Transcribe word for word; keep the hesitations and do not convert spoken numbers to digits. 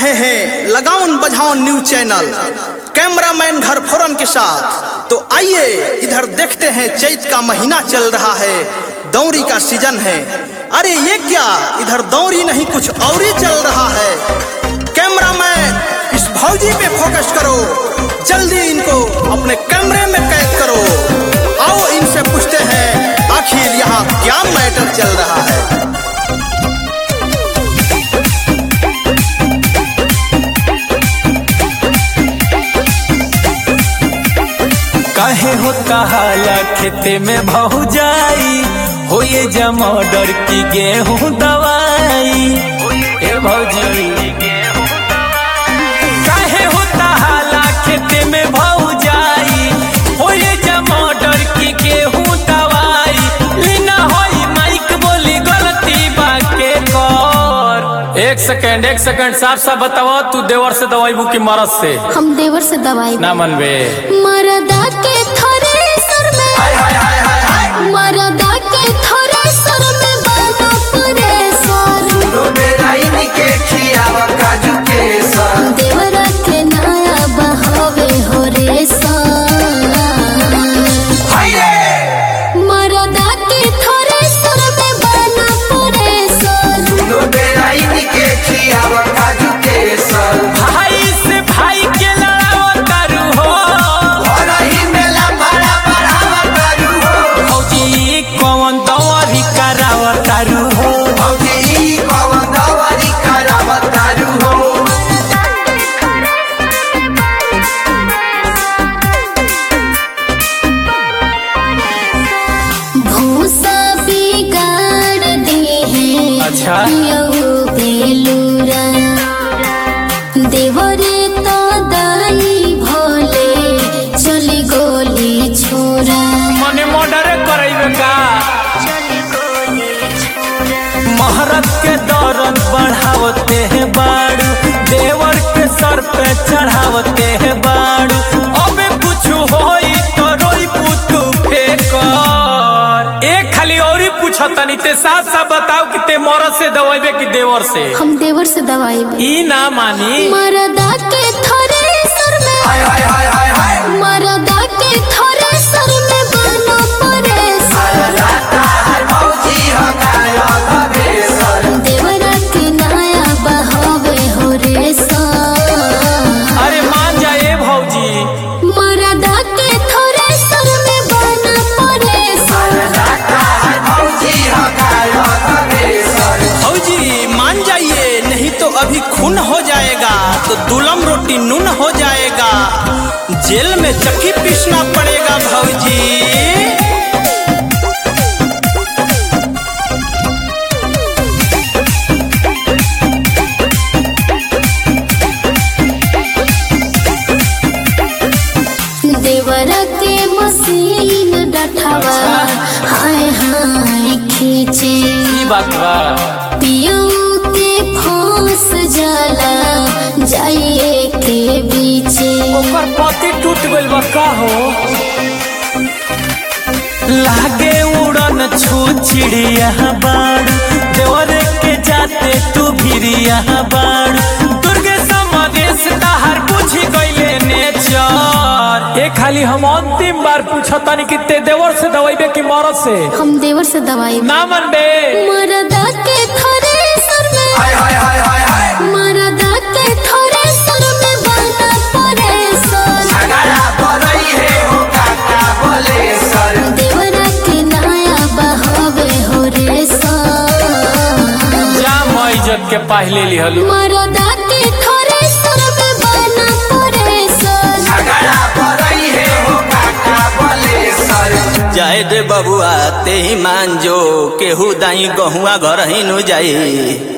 रहे हैं लगाउन बजाउन न्यूज चैनल, कैमरामैन घर फोरन के साथ। तो आइए इधर देखते हैं, चैत का महीना चल रहा है, दौरी का सीजन है। अरे ये क्या, इधर दौरी नहीं कुछ और ही चल रहा है। कैमरामैन इस भौजी पे फोकस करो, जल्दी इनको अपने कैमरे में कैद करो। आओ इनसे पूछते हैं आखिर यहाँ क्या मैटर चल रहा है। काहे होता हाला खेते में भौ जाई, हो ये जमोडर की गेहूं दवाई। ए भौजी काहे होता हाला खेते में भौ जाई, हो ये जमोडर की गेहूं दवाई। लीना होई माइक बोली गलती बाके कर। एक सेकंड एक सेकंड साफ साफ बताओ, तू देवर से दवाई बुकी मरद से? हम देवर से दवाई ना मनबे। मरदा के थ्रेसर में, मरदा के थ्रेसर में बाना परेशान। के खियावा काजू केसर, देवरा के नया बहावे हो रे सान। मरदा के थ्रेसर में बाना परेशान। के खियावा काजू केसर। भाई से भाई के लड़ाओ तारू हो, भरही मेला बड़ा बढ़ावा तारू हो। भौजी कौन दवारी कराव तारू हो? भौजी कौन दवारी करावा तारू हो। भूसा बिगाड़ दिए हैं अच्छा। पियऊ बेलूरा। देवरे तो दाई भोले चली गोली छोरा। मने मर्डर करैबे का? महारत के दौरन बढ़ावते हैं बाड़ू, देवर के सर पे चढ़ावते हैं बाड़ू। अबे कुछ होई तो रोई पुतू फेकर। एक खाली और ही पूछा तनी, ते साथ साथ बताओ कि ते मरद से दवाइबे कि देवर से? हम देवर से दवाई ई ना मानी। मरदा के थ्रेसर में, हाय हाय हाय हाय हाय। मरदा के थ्रेसर में बाना परेशान। भौजी हकाया धरेसर। देवरा के नया बहावे हो रे सान। अरे मान जाए भौजी। मरदा के थ्रेसर में बाना परेशान। भौजी हकाया धरेसर। भौजी मान जाइए, नहीं तो अभी खून हो जाएगा, तो दुलम रोटी नून हो जाएगा, जेल में चक्की पीसना पड़ेगा भौजी। देवरा के मशीन डठावा हाय हाय खींचे। ई बात बा। पियऊ के फांस जाला जाइए के बीचे। ओकर पति टूट गइल बा का हो? लागे उड़न छू चिड़िया बाड़ू, देवरे के जाते तू भिरिया बाड़ू। दुर्गे समादेश ताहार बुझी गइले नेचर। ए खाली हम अंतिम बार पूछतानी कि ते देवर से दवाइबे कि मरद से? हम देवर से दवाई ना मनबे। मरदा के थ्रेसर में, हाय हाय हाय हाय हाय। मरदा के थ्रेसर में बाना परेशान। झगड़ा बरई है हो काका बोले सर। देवरा के नया बहावे हो रे सान। जा मैं इज्जत के पहले लिहलू। मरदा के थ्रेसर में बाना परेशान। झगड़ा बरई है हो काका बोले सर। जाए दे बबुआ ते ही मान जो, केहू दाई गहुआ घर ही नु जाई।